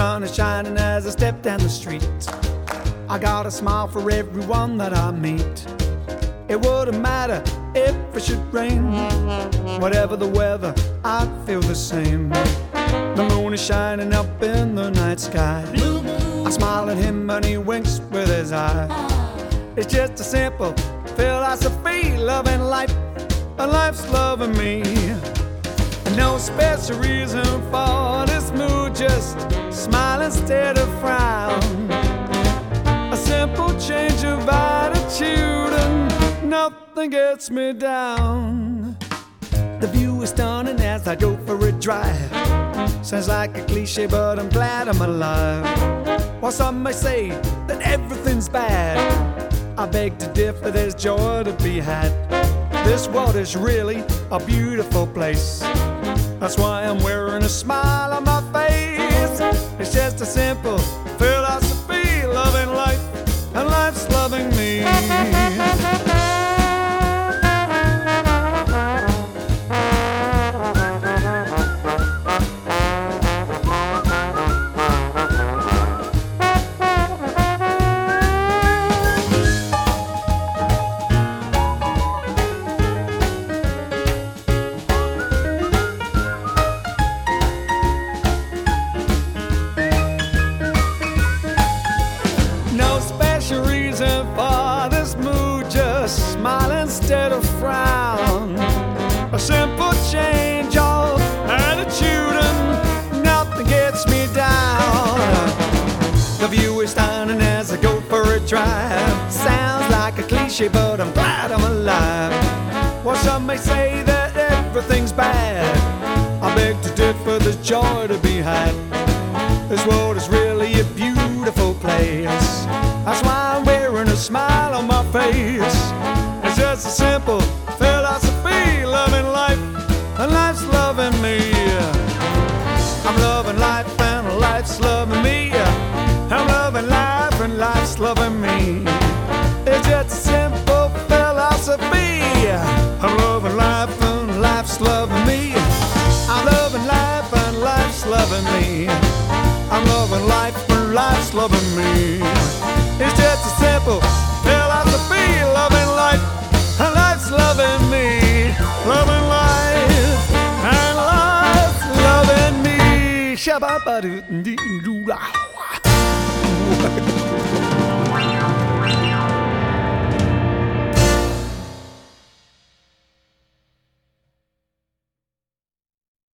sun is shining as I step down the street. I got a smile for everyone that I meet. It wouldn't matter if it should rain. Whatever the weather, I'd feel the same. The moon is shining up in the night sky. I smile at him and he winks with his eye. It's just a simple philosophy, loving life and life's loving me. And no special reason for this mood, just smile instead of frown. A simple change of attitude and nothing gets me down. The view is stunning as I go for a drive. Sounds like a cliche, but I'm glad I'm alive. While some may say that everything's bad, I beg to differ, there's joy to be had. This world is really a beautiful place. That's why I'm wearing a smile on my face. It's just a simple philosophy, loving life and life's loving me. Reason for this mood, just smile instead of frown. A simple change of attitude and nothing gets me down. The view is stunning as I go for a drive. Sounds like a cliche, but I'm glad I'm alive. While some may say that everything's bad, I beg to differ, there's joy to be had. This world is really a beautiful place. That's why I'm wearing a smile on my face. It's just a simple philosophy, loving life and life's loving me. I'm loving life and life's loving me. I'm loving life and life's loving me. It's just a simple philosophy. I'm loving life and life's loving me. I'm loving life and life's loving me. I'm loving life and life's loving me. It's just a simple philosophy, loving life and life's loving me. Loving life and life's loving me. Shabba-ba-doo-dee-doo.